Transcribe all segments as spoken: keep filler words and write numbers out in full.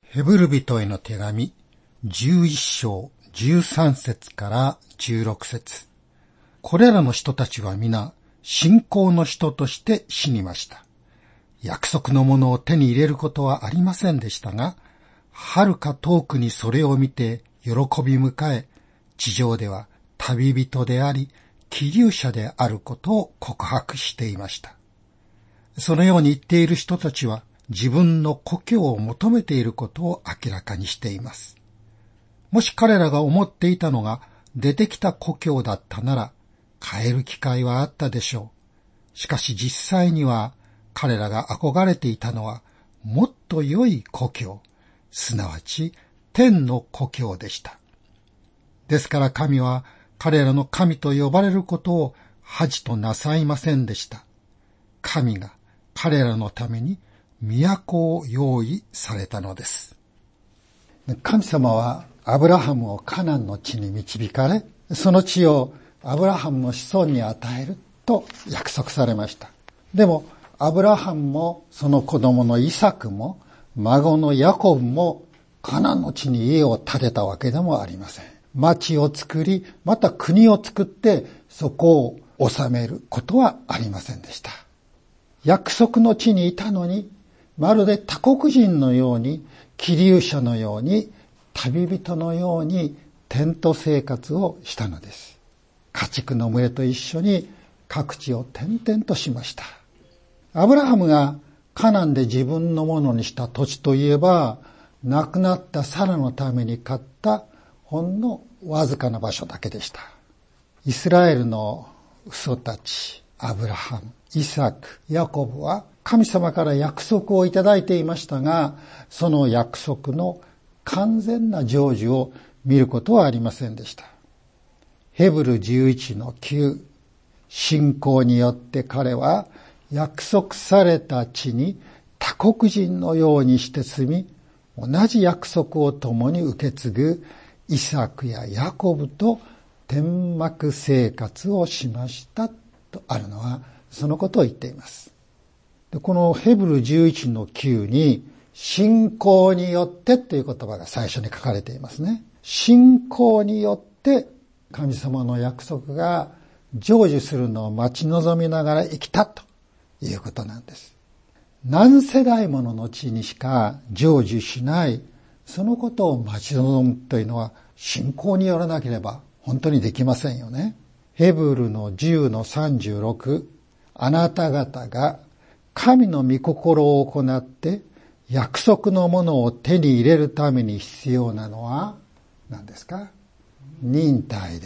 ヘブル人への手紙じゅういっ章じゅうさん節からじゅうろく節。これらの人たちは皆信仰の人として死にました。約束のものを手に入れることはありませんでしたが、遥か遠くにそれを見て喜び迎え、地上では旅人であり、寄留者であることを告白していました。そのように言っている人たちは、自分の故郷を求めていることを明らかにしています。もし彼らが思っていたのが出てきた故郷だったなら、変える機会はあったでしょう。しかし実際には彼らが憧れていたのはもっと良い故郷、すなわち天の故郷でした。ですから神は彼らの神と呼ばれることを恥となさいませんでした。神が彼らのために都を用意されたのです。神様はアブラハムをカナンの地に導かれ、その地をアブラハムの子孫に与えると約束されました。でもアブラハムもその子供のイサクも孫のヤコブもカナンの地に家を建てたわけでもありません。町を作り、また国を作ってそこを治めることはありませんでした。約束の地にいたのに、まるで他国人のように、寄留者のように、旅人のようにテント生活をしたのです。家畜の群れと一緒に各地を転々としました。アブラハムがカナンで自分のものにした土地といえば、亡くなったサラのために買ったほんのわずかな場所だけでした。イスラエルの父祖たち、アブラハム、イサク、ヤコブは神様から約束をいただいていましたが、その約束の完全な成就を見ることはありませんでした。ヘブルじゅういちのきゅう、信仰によって彼は約束された地に他国人のようにして住み、同じ約束を共に受け継ぐイサクやヤコブと天幕生活をしましたとあるのは、そのことを言っています。で、このヘブルじゅういちのきゅうに、信仰によってという言葉が最初に書かれていますね。信仰によって神様の約束が成就するのを待ち望みながら生きたということなんです。何世代もの後にしか成就しない、そのことを待ち望むというのは信仰によらなければ本当にできませんよね。ヘブルのじゅうのさんじゅうろく、あなた方が神の御心を行って約束のものを手に入れるために必要なのは何ですか？忍耐です。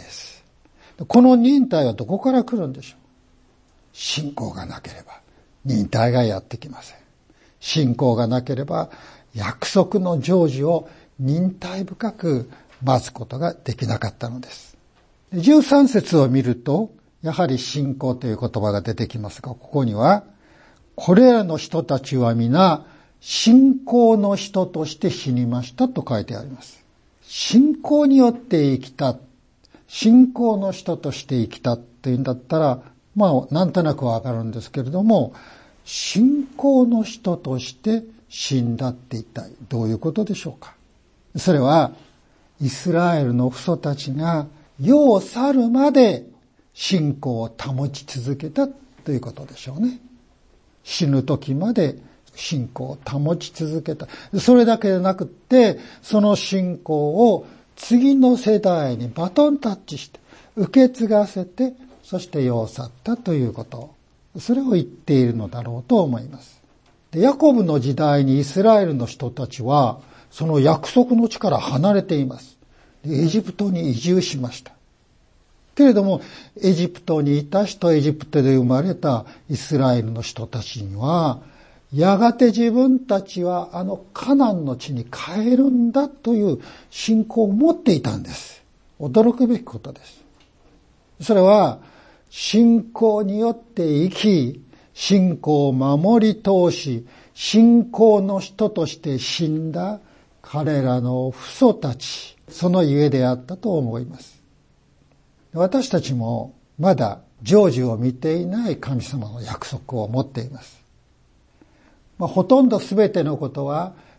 この忍耐はどこから来るんでしょう？信仰がなければ忍耐がやってきません。信仰がなければ約束の成就を忍耐深く待つことができなかったのです。じゅうさん節を見ると、やはり信仰という言葉が出てきますが、ここには、これらの人たちは皆、信仰の人として死にましたと書いてあります。信仰によって生きた、信仰の人として生きたっていうんだったら、まあ、なんとなくわかるんですけれども、信仰の人として死んだって一体どういうことでしょうか。それは、イスラエルの父祖たちが世を去るまで信仰を保ち続けたということでしょうね。死ぬ時まで信仰を保ち続けた。それだけでなくって、その信仰を次の世代にバトンタッチして、受け継がせて、そして世を去ったということ。それを言っているのだろうと思います。で、ヤコブの時代にイスラエルの人たちは、その約束の地から離れています。で、エジプトに移住しました。けれども、エジプトにいた人、エジプトで生まれたイスラエルの人たちには、やがて自分たちはあのカナンの地に帰るんだという信仰を持っていたんです。驚くべきことです。それは、信仰によって生き、信仰を守り通し、信仰の人として死んだ彼らの父祖たち、そのゆえであったと思います。私たちもまだ成就を見ていない神様の約束を持っています。まあ、ほとんどすべてのことは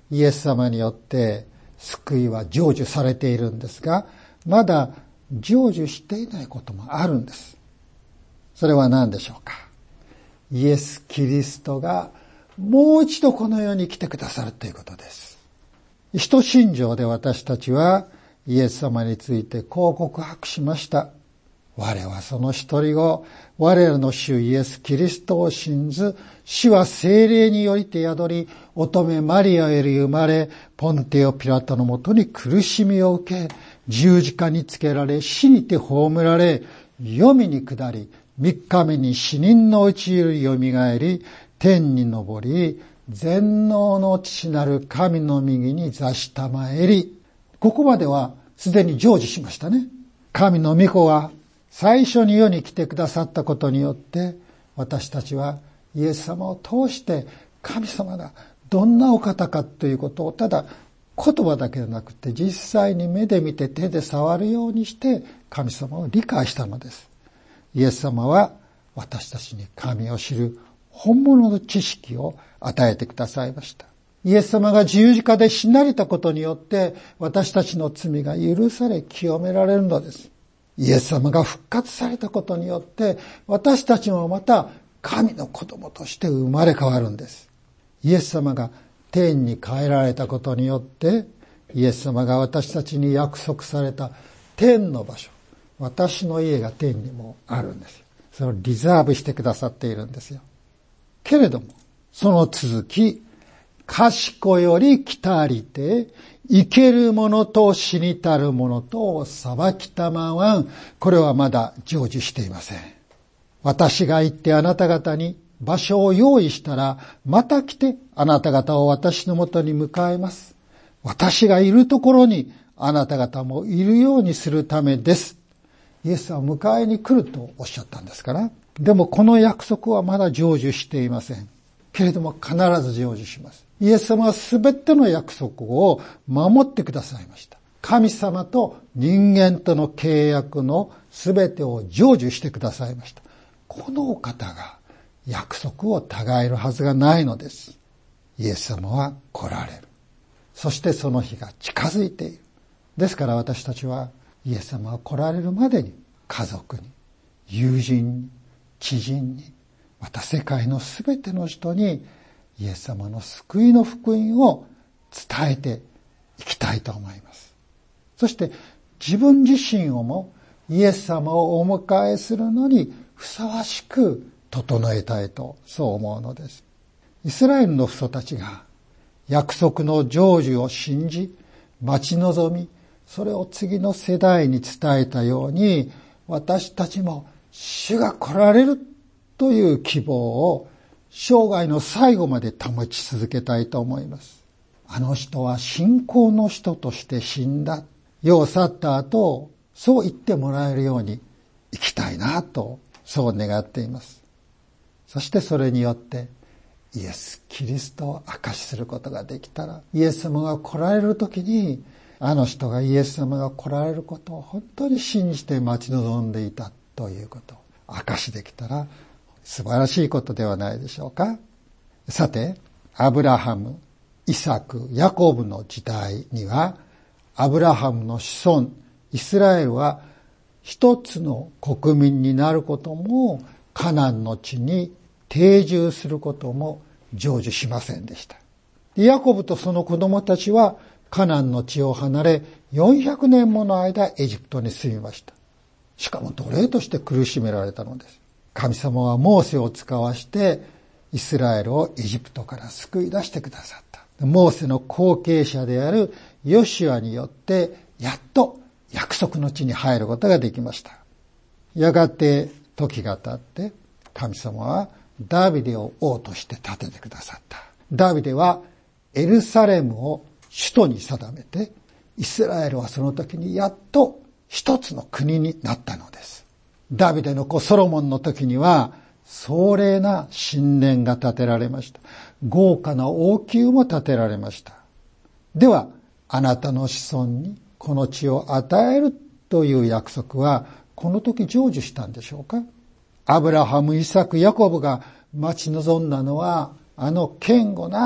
イエス様によって救いは成就されているんですが、まだ成就していないこともあるんです。それは何でしょうか。イエス・キリストがもう一度この世に来てくださるということです。使徒信条で私たちはイエス様についてこう告白しました。我はその一人後、我らの主イエス・キリストを信ず、主は聖霊によりて宿り、乙女マリアより生まれ、ポンテオ・ピラトのもとに苦しみを受け、十字架につけられ、死にて葬られ、黄泉に下り、三日目に死人のうちよりよみがえり、天に昇り、全能の父なる神の右に座したまえり。ここまではすでに成就しましたね。神の御子は最初に世に来てくださったことによって、私たちはイエス様を通して神様がどんなお方かということをただ言葉だけでなくて実際に目で見て手で触るようにして神様を理解したのです。イエス様は私たちに神を知る本物の知識を与えてくださいました。イエス様が十字架で死なれたことによって私たちの罪が許され清められるのです。イエス様が復活されたことによって私たちもまた神の子供として生まれ変わるんです。イエス様が天に帰られたことによってイエス様が私たちに約束された天の場所、私の家が天にもあるんですよ。それをリザーブしてくださっているんですよ。けれどもその続き、賢より来たりて、生ける者と死にたる者と裁きたまわん。これはまだ成就していません。私が行ってあなた方に場所を用意したら、また来てあなた方を私のもとに迎えます。私がいるところにあなた方もいるようにするためです。イエスは迎えに来るとおっしゃったんですから。でもこの約束はまだ成就していません。けれども必ず成就します。イエス様はすべての約束を守ってくださいました。神様と人間との契約のすべてを成就してくださいました。このお方が約束を違えるはずがないのです。イエス様は来られる。そしてその日が近づいている。ですから私たちはイエス様が来られるまでに家族に、友人に、知人に、また世界のすべての人にイエス様の救いの福音を伝えていきたいと思います。そして自分自身をもイエス様をお迎えするのにふさわしく整えたいとそう思うのです。イスラエルの父祖たちが約束の成就を信じ待ち望み、それを次の世代に伝えたように私たちも主が来られるという希望を生涯の最後まで保ち続けたいと思います。あの人は信仰の人として死んだ。世を去った後、そう言ってもらえるように生きたいなと、そう願っています。そしてそれによってイエス・キリストを証しすることができたら、イエス様が来られる時に、あの人がイエス様が来られることを本当に信じて待ち望んでいたということを証しできたら、素晴らしいことではないでしょうか。さて、アブラハム、イサク、ヤコブの時代には、アブラハムの子孫、イスラエルは一つの国民になることも、カナンの地に定住することも成就しませんでした。ヤコブとその子供たちは、カナンの地を離れ、よんひゃくねんもの間エジプトに住みました。しかも奴隷として苦しめられたのです。神様はモーセを使わしてイスラエルをエジプトから救い出してくださった。モーセの後継者であるヨシュアによってやっと約束の地に入ることができました。やがて時が経って神様はダビデを王として立ててくださった。ダビデはエルサレムを首都に定めて、イスラエルはその時にやっと一つの国になったのです。ダビデの子ソロモンの時には壮麗な神殿が建てられました。豪華な王宮も建てられました。では、あなたの子孫にこの地を与えるという約束はこの時成就したんでしょうか？アブラハム、イサク、ヤコブが待ち望んだのはあの堅固な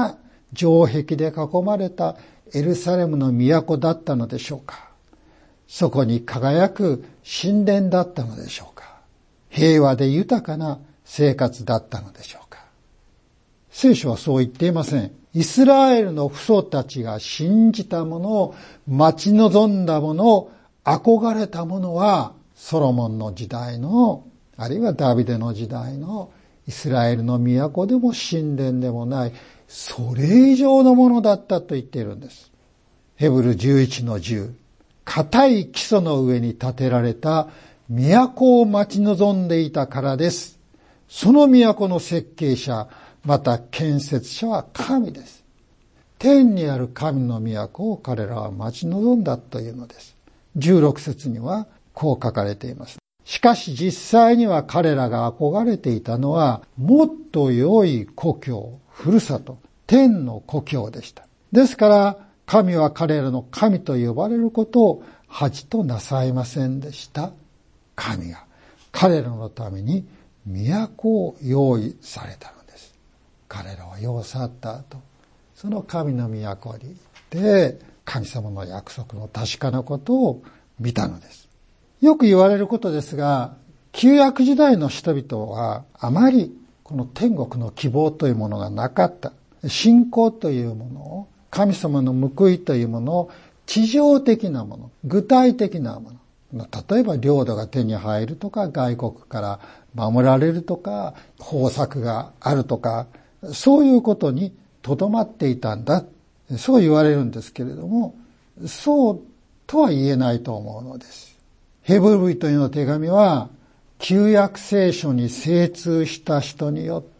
城壁で囲まれたエルサレムの都だったのでしょうか。そこに輝く神殿だったのでしょうか。平和で豊かな生活だったのでしょうか。聖書はそう言っていません。イスラエルの父祖たちが信じたものを、待ち望んだものを、憧れたものは、ソロモンの時代の、あるいはダビデの時代のイスラエルの都でも神殿でもない、それ以上のものだったと言っているんです。ヘブルじゅういちのじゅう、固い基礎の上に建てられた都を待ち望んでいたからです。その都の設計者、また建設者は神です。天にある神の都を彼らは待ち望んだというのです。じゅうろく節にはこう書かれています。しかし実際には彼らが憧れていたのは、もっと良い故郷、ふるさと、天の故郷でした。ですから、神は彼らの神と呼ばれることを恥となさいませんでした。神が彼らのために都を用意されたのです。彼らは世を去った後、その神の都に行って神様の約束の確かなことを見たのです。よく言われることですが、旧約時代の人々はあまりこの天国の希望というものがなかった。信仰というものを、神様の報いというものを地上的なもの、具体的なもの。例えば領土が手に入るとか、外国から守られるとか、豊作があるとか、そういうことにとどまっていたんだ。そう言われるんですけれども、そうとは言えないと思うのです。ヘブル人への手紙は、旧約聖書に精通した人によって、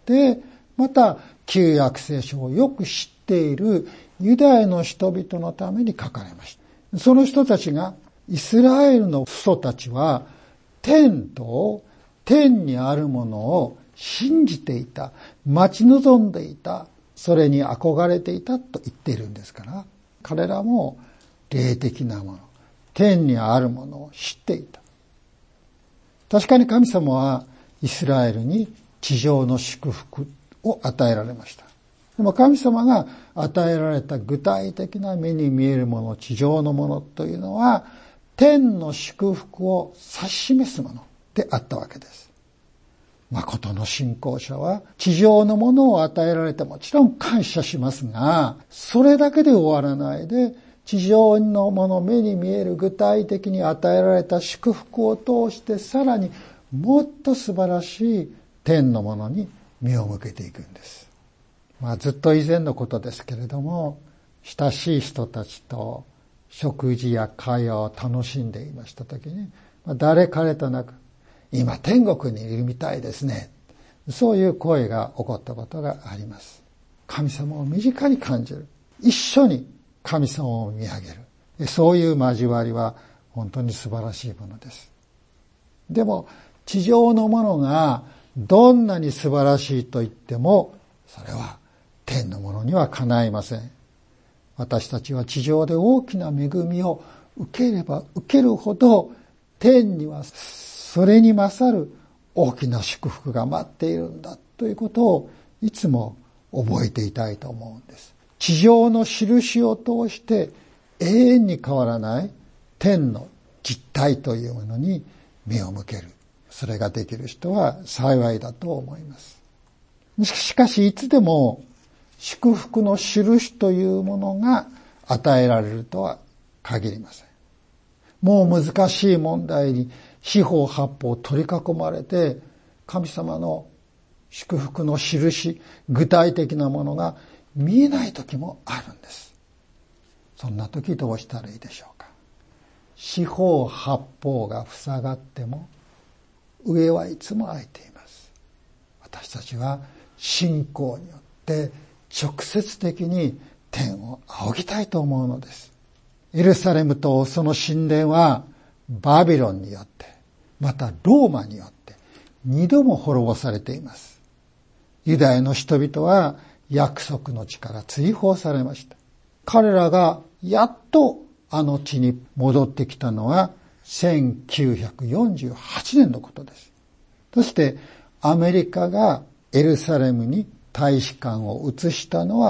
また旧約聖書をよく知っているユダヤの人々のために書かれました。その人たちが、イスラエルの父祖たちは、天と天にあるものを信じていた、待ち望んでいた、それに憧れていたと言っているんですから、彼らも霊的なもの、天にあるものを知っていた。確かに神様はイスラエルに地上の祝福を与えられました。でも神様が与えられた具体的な目に見えるもの、地上のものというのは、天の祝福を指し示すものであったわけです。誠の信仰者は地上のものを与えられてもちろん感謝しますが、それだけで終わらないで、地上のもの、目に見える具体的に与えられた祝福を通して、さらにもっと素晴らしい天のものに目を向けていくんです。まあずっと以前のことですけれども、親しい人たちと食事や会話を楽しんでいましたときに、まあ、誰彼となく、今天国にいるみたいですね。そういう声が起こったことがあります。神様を身近に感じる。一緒に神様を見上げる。そういう交わりは本当に素晴らしいものです。でも、地上のものがどんなに素晴らしいと言っても、それは天のものにはかないません。私たちは地上で大きな恵みを受ければ受けるほど、天にはそれに勝る大きな祝福が待っているんだということをいつも覚えていたいと思うんです。地上の印を通して永遠に変わらない天の実体というものに目を向ける。それができる人は幸いだと思います。しかしいつでも祝福の印というものが与えられるとは限りません。もう難しい問題に四方八方取り囲まれて、神様の祝福の印、具体的なものが見えない時もあるんです。そんな時どうしたらいいでしょうか。四方八方が塞がっても、上はいつも開いています。私たちは信仰によって直接的に天を仰ぎたいと思うのです。エルサレムとその神殿はバビロンによって、またローマによって二度も滅ぼされています。ユダヤの人々は約束の地から追放されました。彼らがやっとあの地に戻ってきたのはせんきゅうひゃくよんじゅうはちねんのことです。そしてアメリカがエルサレムに大使館を移したのは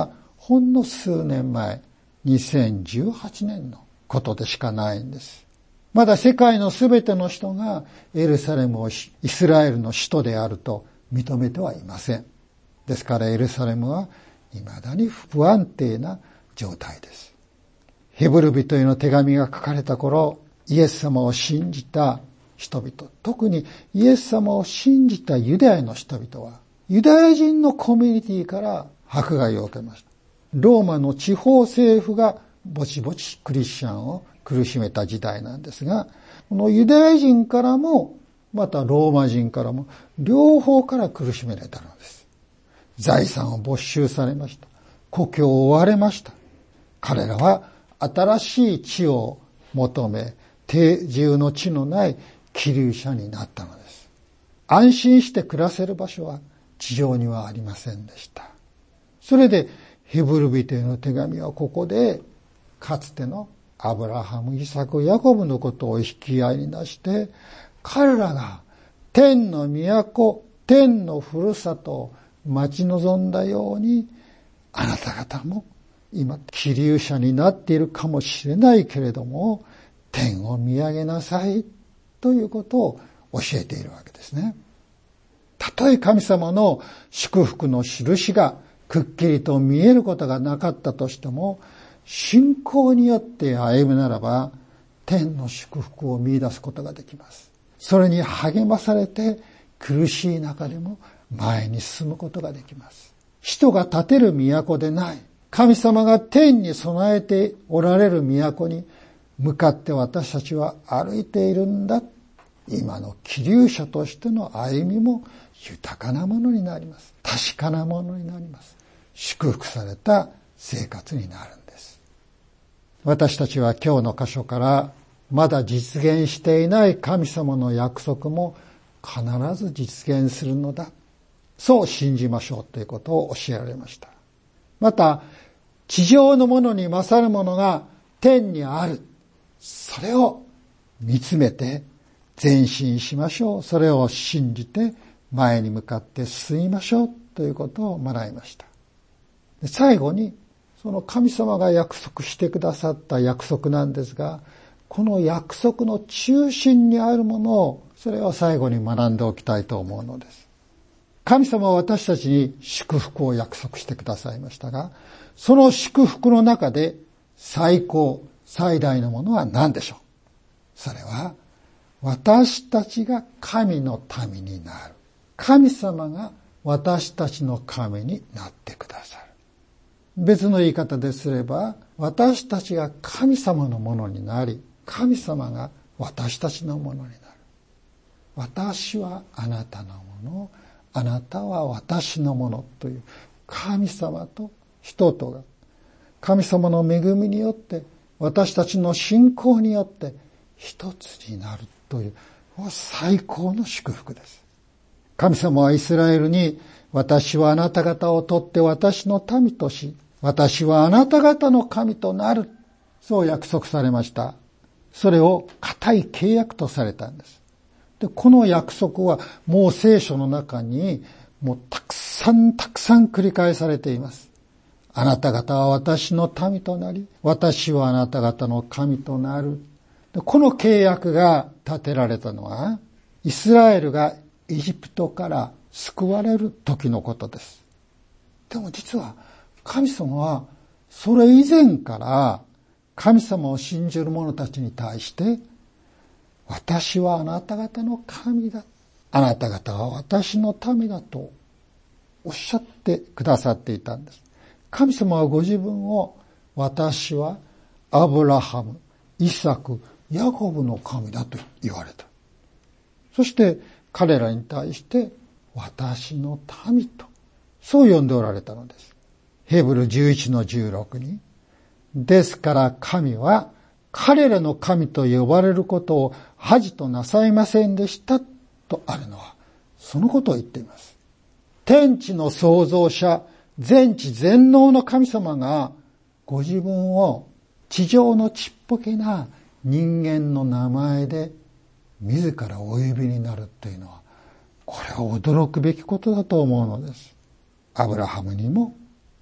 ほんの数年前、にせんじゅうはちねんのことでしかないんです。まだ世界のすべての人がエルサレムをイスラエルの首都であると認めてはいません。ですからエルサレムは未だに不安定な状態です。ヘブル人への手紙が書かれた頃、イエス様を信じた人々、特にイエス様を信じたユダヤの人々は、ユダヤ人のコミュニティから迫害を受けました。ローマの地方政府がぼちぼちクリスチャンを苦しめた時代なんですが、このユダヤ人からも、またローマ人からも、両方から苦しめられたのです。財産を没収されました。故郷を追われました。彼らは新しい地を求め、定住の地のない寄留者になったのです。安心して暮らせる場所は地上にはありませんでした。それでヘブル人への手紙はここでかつてのアブラハム、イサク、ヤコブのことを引き合いに出して、彼らが天の都、天のふるさとを待ち望んだように、あなた方も今寄留者になっているかもしれないけれども、天を見上げなさいということを教えているわけですね。たとえ神様の祝福の印がくっきりと見えることがなかったとしても、信仰によって歩むならば、天の祝福を見出すことができます。それに励まされて苦しい中でも前に進むことができます。人が建てる都でない、神様が天に備えておられる都に向かって私たちは歩いているんだ。今の寄留者としての歩みも豊かなものになります。確かなものになります。祝福された生活になるんです。私たちは今日の箇所からまだ実現していない神様の約束も必ず実現するのだ。そう信じましょうということを教えられました。また、地上のものに勝るものが天にある。それを見つめて前進しましょう。それを信じて前に向かって進みましょうということを学びました。で、最後にその神様が約束してくださった約束なんですが、この約束の中心にあるものを、それを最後に学んでおきたいと思うのです。神様は私たちに祝福を約束してくださいましたが、その祝福の中で最高、最大のものは何でしょう？それは、私たちが神の民になる。神様が私たちの神になってくださる。別の言い方ですれば、私たちが神様のものになり、神様が私たちのものになる。私はあなたのもの、あなたは私のものという神様と人とが神様の恵みによって私たちの信仰によって一つになるという最高の祝福です。神様はイスラエルに、私はあなた方を取って私の民とし、私はあなた方の神となる。そう約束されました。それを固い契約とされたんです。で、この約束はもう聖書の中にもうたくさんたくさん繰り返されています。あなた方は私の民となり、私はあなた方の神となる。で、この契約が立てられたのは、イスラエルがエジプトから救われる時のことです。でも実は神様はそれ以前から神様を信じる者たちに対して、私はあなた方の神だ。あなた方は私の民だとおっしゃってくださっていたんです。神様はご自分を、私はアブラハム、イサク、ヤコブの神だと言われた。そして彼らに対して私の民と、そう呼んでおられたのです。ヘブルじゅういちのじゅうろくに、ですから神は彼らの神と呼ばれることを恥となさいませんでしたとあるのは、そのことを言っています。天地の創造者、全知全能の神様がご自分を地上のちっぽけな人間の名前で自らお呼びになるというのは、これは驚くべきことだと思うのです。アブラハムにも、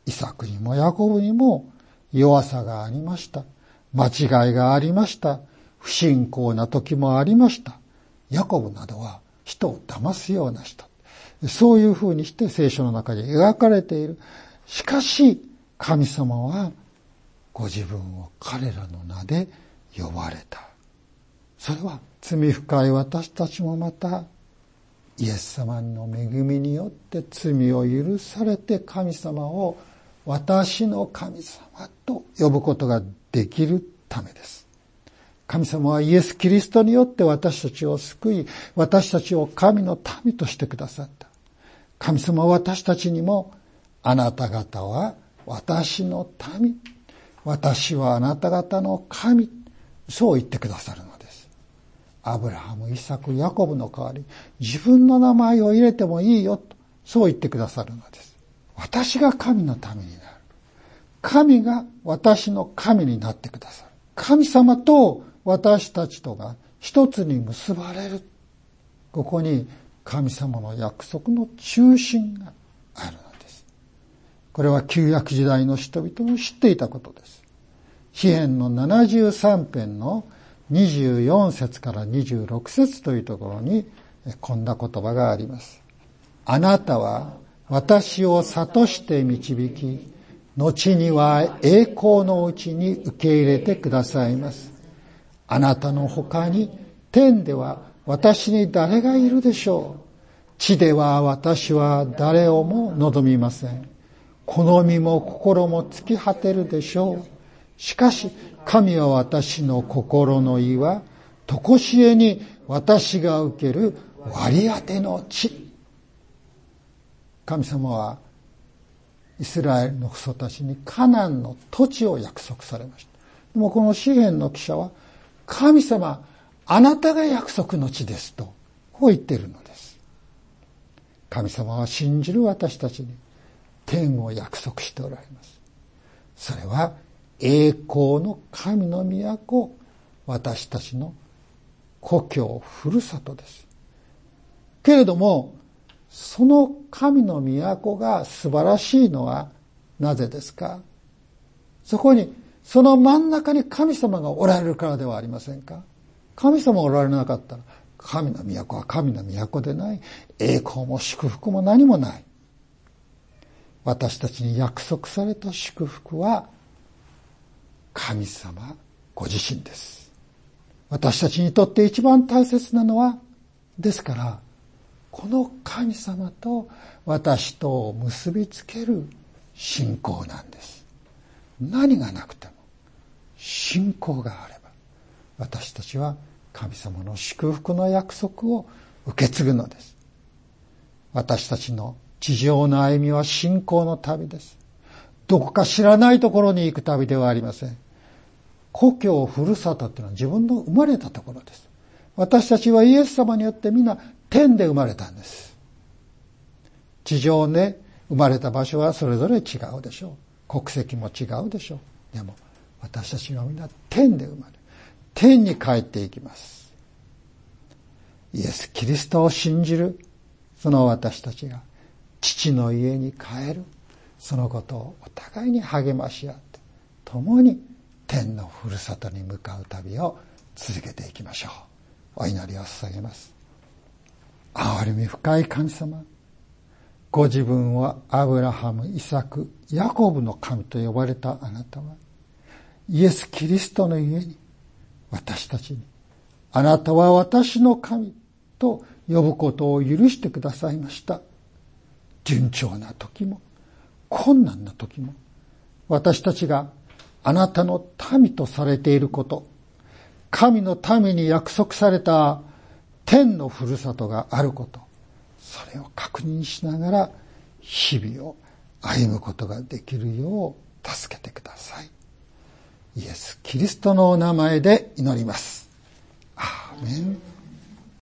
イサクにもヤコブにも弱さがありました。間違いがありました。不信仰な時もありました。ヤコブなどは人を騙すような人。そういうふうにして聖書の中に描かれている。しかし神様はご自分を彼らの名で呼ばれた。それは罪深い私たちもまたイエス様の恵みによって罪を許されて神様を私の神様と呼ぶことができるためです。神様はイエス・キリストによって私たちを救い、私たちを神の民としてくださった。神様は私たちにも、あなた方は私の民、私はあなた方の神、そう言ってくださるのです。アブラハム、イサク、ヤコブの代わり、自分の名前を入れてもいいよと、そう言ってくださるのです。私が神の民になる。神が私の神になってくださる。神様と私たちとが一つに結ばれる。ここに神様の約束の中心があるのです。これは旧約時代の人々も知っていたことです。詩編のななじゅうさん編のにじゅうよん節からにじゅうろく節というところにこんな言葉があります。あなたは私を諭して導き、後には栄光のうちに受け入れてくださいます。あなたの他に天では私に誰がいるでしょう。地では私は誰をも望みません。好みも心も尽き果てるでしょう。しかし神は私の心の意は、とこしえに私が受ける割り当ての地。神様はイスラエルの父祖たちにカナンの土地を約束されました。でもこの詩編の記者は、神様、あなたが約束の地ですと、こう言っているのです。神様は信じる私たちに天を約束しておられます。それは栄光の神の都、私たちの故郷、ふるさとです。けれども、その神の都が素晴らしいのはなぜですか？そこに、その真ん中に神様がおられるからではありませんか？神様がおられなかったら、神の都は神の都でない。栄光も祝福も何もない。私たちに約束された祝福は、神様ご自身です。私たちにとって一番大切なのは、ですから、この神様と私とを結びつける信仰なんです。何がなくても信仰があれば、私たちは神様の祝福の約束を受け継ぐのです。私たちの地上の歩みは信仰の旅です。どこか知らないところに行く旅ではありません。故郷、ふるさとっていうのは自分の生まれたところです。私たちはイエス様によってみんな天で生まれたんです。地上で生まれた場所はそれぞれ違うでしょう。国籍も違うでしょう。でも私たちはみんな天で生まれ、天に帰っていきます。イエス・キリストを信じる、その私たちが父の家に帰る、そのことをお互いに励まし合って、共に天のふるさとに向かう旅を続けていきましょう。お祈りを捧げます。憐れみ深い神様、ご自分はアブラハム、イサク、ヤコブの神と呼ばれたあなたは、イエス・キリストの家に私たちに、あなたは私の神と呼ぶことを許してくださいました。順調な時も困難な時も、私たちがあなたの民とされていること、神の民に約束された天のふるさとがあること、それを確認しながら日々を歩むことができるよう助けてください。イエス・キリストのお名前で祈ります。アーメン。